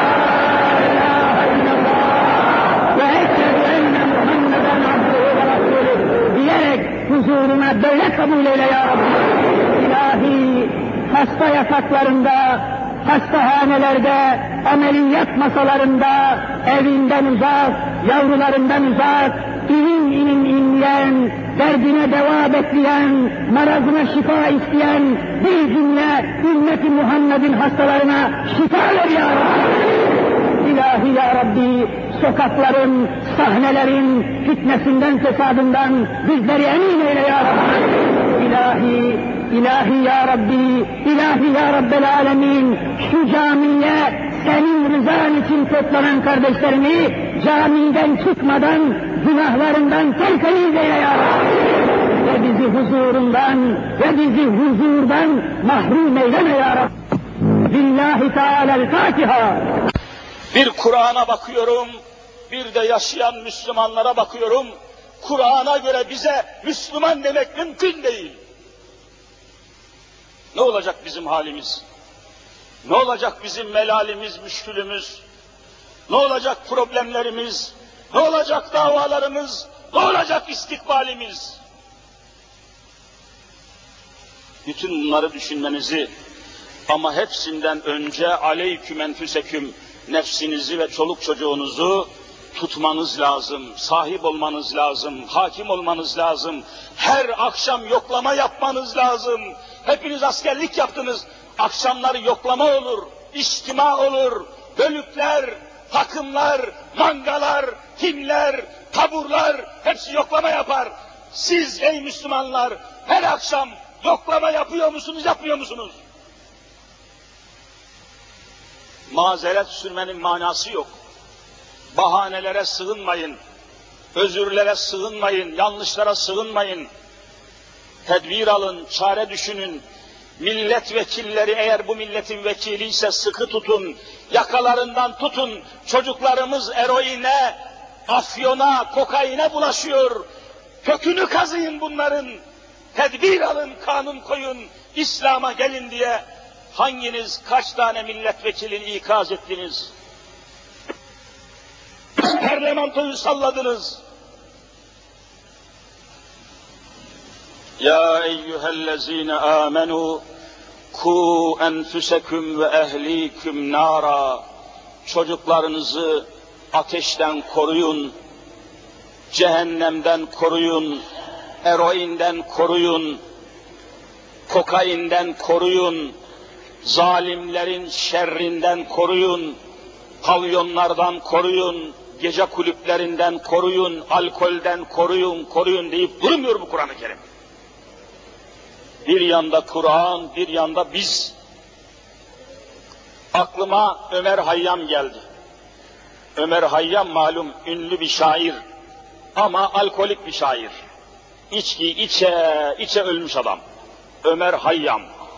ilahe illallah ve eşhedü enne Muhammeden abduhu ve rasulüh diyerek huzuruna böyle kabul eyle ya Rabbi. İlahi hasta yataklarında, hastahanelerde, ameliyat masalarında, evinden uzak, yavrularından uzak, inim inim inleyen, derdine deva bekleyen, marazına şifa isteyen bir cümle ümmeti Muhammed'in hastalarına şifa ver ya Rabbi. İlahi ya Rabbi, sokakların, sahnelerin fitnesinden, fesadından bizleri emin eyle ya Rabbi. İlahi, ilahi ya Rabbi, ilahi ya Rabbel alemin, şu camiye senin rızan için toplanan kardeşlerimi camiden çıkmadan günahlarından tertemiz eyle ya Rabbi. Ve bizi huzurundan ve bizi huzurdan mahrum eyleme ya Rabbi. Lillahi Teala'l-Fatiha. Bir Kur'an'a bakıyorum, bir de yaşayan Müslümanlara bakıyorum. Kur'an'a göre bize Müslüman demek mümkün değil. Ne olacak bizim halimiz? Ne olacak bizim melalimiz, müşkülümüz? Ne olacak problemlerimiz? Ne olacak davalarımız? Ne olacak istikbalimiz? Bütün bunları düşünmenizi ama hepsinden önce aleyküm enfüseküm, nefsinizi ve çoluk çocuğunuzu tutmanız lazım, sahip olmanız lazım, hakim olmanız lazım. Her akşam yoklama yapmanız lazım. Hepiniz askerlik yaptınız. Akşamları yoklama olur, içtima olur, bölükler, takımlar, mangalar, timler, taburlar hepsi yoklama yapar. Siz ey Müslümanlar her akşam yoklama yapıyor musunuz, yapmıyor musunuz? Mazeret sürmenin manası yok. Bahanelere sığınmayın, özürlere sığınmayın, yanlışlara sığınmayın. Tedbir alın, çare düşünün. Milletvekilleri eğer bu milletin vekiliyse sıkı tutun, yakalarından tutun. Çocuklarımız eroine, afyona, kokaine bulaşıyor. Kökünü kazıyın bunların. Tedbir alın, kanun koyun, İslam'a gelin diye. Hanginiz kaç tane milletvekilini ikaz ettiniz? Parlamentoyu salladınız. Ya eyyühellezine amenu ku enfüseküm ve ehliküm nara. Çocuklarınızı ateşten koruyun, cehennemden koruyun, eroinden koruyun, kokainden koruyun, zalimlerin şerrinden koruyun, pavyonlardan koruyun, gece kulüplerinden koruyun, alkolden koruyun, koruyun deyip durmuyor bu Kur'an-ı Kerim. Bir yanda Kur'an, bir yanda biz. Aklıma Ömer Hayyam geldi. Ömer Hayyam malum ünlü bir şair ama alkolik bir şair. İçki içe içe ölmüş adam. Ömer Hayyam.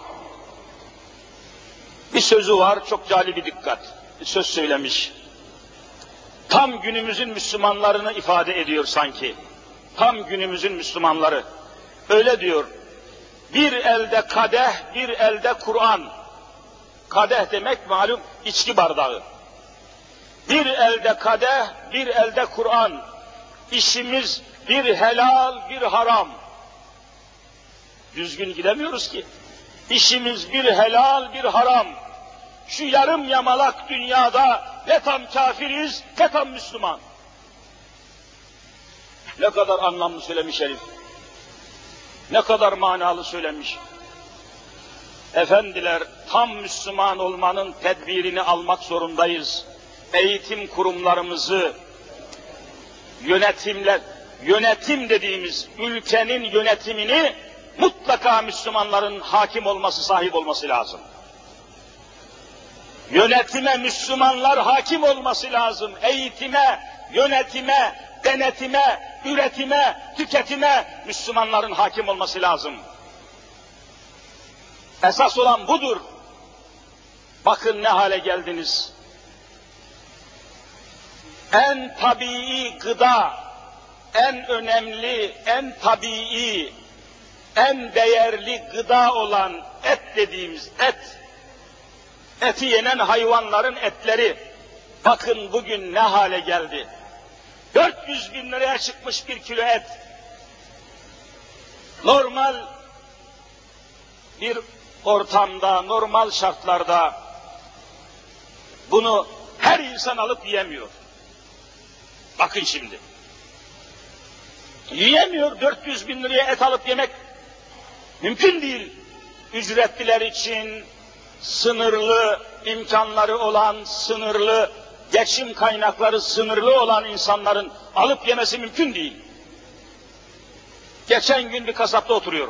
Bir sözü var, çok cali bir dikkat. Bir söz söylemiş. Tam günümüzün Müslümanlarını ifade ediyor sanki. Tam günümüzün Müslümanları. Öyle diyor. Bir elde kadeh, bir elde Kur'an. Kadeh demek malum içki bardağı. Bir elde kadeh, bir elde Kur'an. İşimiz bir helal, bir haram. Düzgün gidemiyoruz ki. İşimiz bir helal, bir haram. Şu yarım yamalak dünyada ne tam kafiriz, ne tam Müslüman. Ne kadar anlamlı söylemiş herif. Ne kadar manalı söylemiş. Efendiler, tam Müslüman olmanın tedbirini almak zorundayız. Eğitim kurumlarımızı, yönetimler, yönetim dediğimiz ülkenin yönetimini mutlaka Müslümanların hakim olması, sahip olması lazım. Yönetime Müslümanlar hakim olması lazım. Eğitime, yönetime, denetime, üretime, tüketime Müslümanların hakim olması lazım. Esas olan budur. Bakın ne hale geldiniz. En tabii gıda, en önemli, en tabii, en değerli gıda olan et dediğimiz et, eti yenen hayvanların etleri, bakın bugün ne hale geldi. dört yüz bin liraya çıkmış bir kilo et. Normal bir ortamda, normal şartlarda bunu her insan alıp yiyemiyor. Bakın şimdi. Yiyemiyor, dört yüz bin liraya et alıp yemek mümkün değil. Ücretliler için sınırlı imkanları olan, sınırlı geçim kaynakları sınırlı olan insanların alıp yemesi mümkün değil. Geçen gün bir kasapta oturuyorum.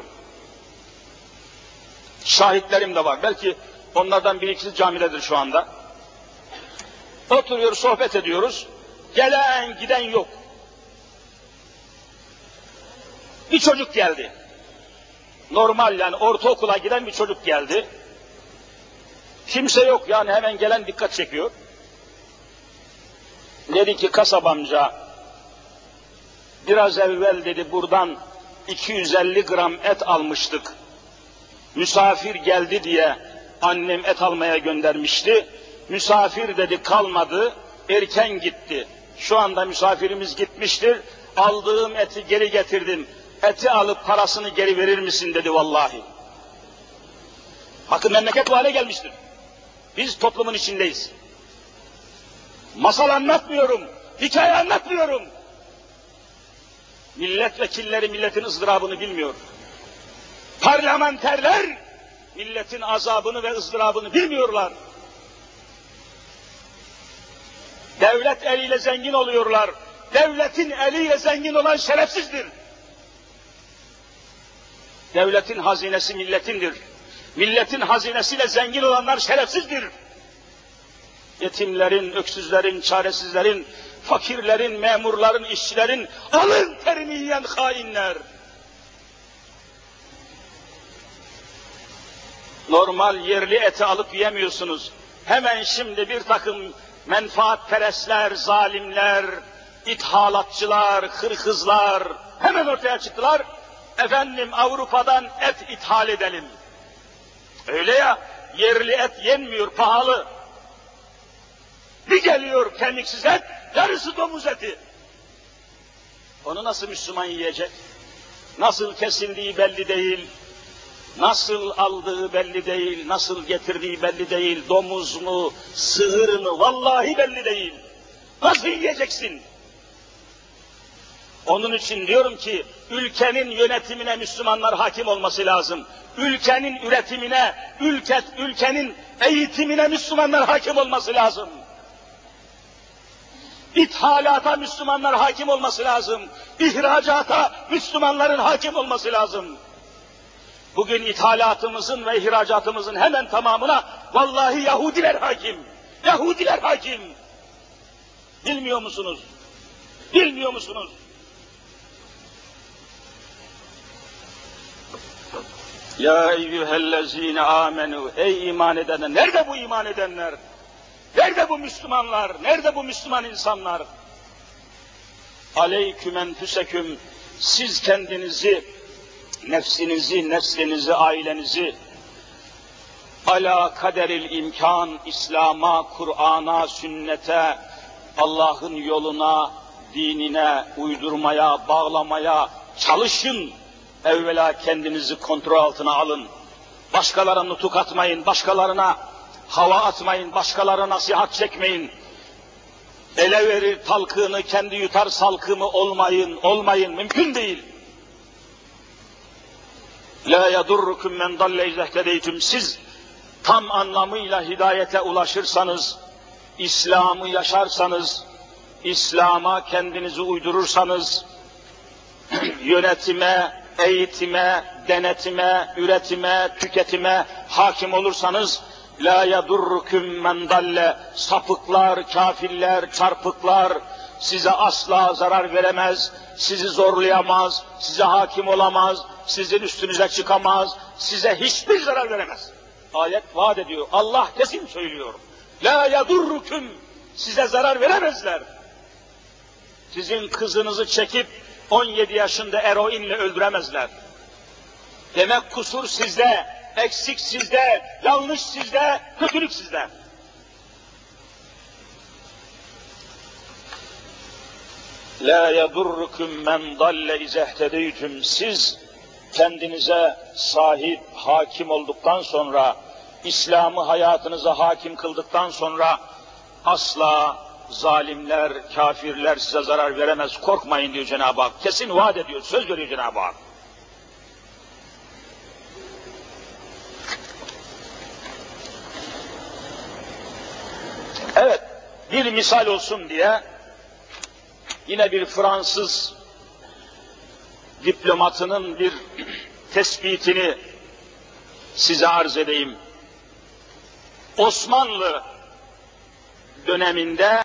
Şahitlerim de var. Belki onlardan bir ikisi camidedir şu anda. Oturuyoruz, sohbet ediyoruz. Gelen giden yok. Bir çocuk geldi. Normal yani ortaokula giden bir çocuk geldi. Kimse yok yani hemen gelen dikkat çekiyor. Dedi ki kasap amca, biraz evvel dedi buradan iki yüz elli gram et almıştık. Misafir geldi diye annem et almaya göndermişti. Misafir dedi kalmadı, erken gitti. Şu anda misafirimiz gitmiştir. Aldığım eti geri getirdim. Eti alıp parasını geri verir misin dedi vallahi. Bakın memleket bu hale gelmiştir. Biz toplumun içindeyiz. Masal anlatmıyorum, hikaye anlatmıyorum. Milletvekilleri milletin ızdırabını bilmiyor. Parlamenterler milletin azabını ve ızdırabını bilmiyorlar. Devlet eliyle zengin oluyorlar. Devletin eliyle zengin olan şerefsizdir. Devletin hazinesi milletindir. Milletin hazinesiyle zengin olanlar şerefsizdir. Yetimlerin, öksüzlerin, çaresizlerin, fakirlerin, memurların, işçilerin alın terini yiyen hainler. Normal yerli eti alıp yiyemiyorsunuz. Hemen şimdi bir takım menfaatperestler, zalimler, ithalatçılar, hırkızlar hemen ortaya çıktılar. Efendim Avrupa'dan et ithal edelim. Öyle ya, yerli et yenmiyor, pahalı. Bir geliyor kemiksiz et, yarısı domuz eti. Onu nasıl Müslüman yiyecek? Nasıl kesildiği belli değil, nasıl aldığı belli değil, nasıl getirdiği belli değil, domuz mu, sığır mı, vallahi belli değil. Nasıl yiyeceksin? Onun için diyorum ki, ülkenin yönetimine Müslümanlar hakim olması lazım. Ülkenin üretimine, ülke, ülkenin eğitimine Müslümanlar hakim olması lazım. İthalata Müslümanlar hakim olması lazım. İhracata Müslümanların hakim olması lazım. Bugün ithalatımızın ve ihracatımızın hemen tamamına vallahi Yahudiler hakim. Yahudiler hakim. Bilmiyor musunuz? Bilmiyor musunuz? Ya eyyühellezine amenu, ey iman edenler, nerede bu iman edenler? Nerede bu Müslümanlar? Nerede bu Müslüman insanlar? Aleyküm enfüseküm, siz kendinizi, nefsinizi, neslinizi, ailenizi ala kaderil imkan, İslam'a, Kur'an'a, sünnete, Allah'ın yoluna, dinine uydurmaya, bağlamaya çalışın. Evvela kendinizi kontrol altına alın. Başkalarına nutuk atmayın, başkalarına hava atmayın, başkalarına nasihat çekmeyin. Ele verir talkığını, kendi yutar salkımı olmayın, olmayın, mümkün değil. La yadurrukum men dalle izehtedeytüm. Siz tam anlamıyla hidayete ulaşırsanız, İslam'ı yaşarsanız, İslam'a kendinizi uydurursanız, yönetime, eğitime, denetime, üretime, tüketime hakim olursanız, la yadurrukum men dalle, sapıklar, kafirler, çarpıklar size asla zarar veremez, sizi zorlayamaz, size hakim olamaz, sizin üstünüze çıkamaz, size hiçbir zarar veremez. Ayet vaat ediyor, Allah kesin söylüyor. La yadurrukum, size zarar veremezler. Sizin kızınızı çekip on yedi yaşında eroinle öldüremezler. Demek kusur sizde, eksik sizde, yanlış sizde, kötülük sizde. La yadurrukum men dalle izehtedeytüm. Siz kendinize sahip, hakim olduktan sonra, İslam'ı hayatınıza hakim kıldıktan sonra asla zalimler, kafirler size zarar veremez, korkmayın diyor Cenab-ı Hak. Kesin vaat ediyor, söz veriyor Cenab-ı Hak. Evet, bir misal olsun diye yine bir Fransız diplomatının bir tespitini size arz edeyim. Osmanlı döneminde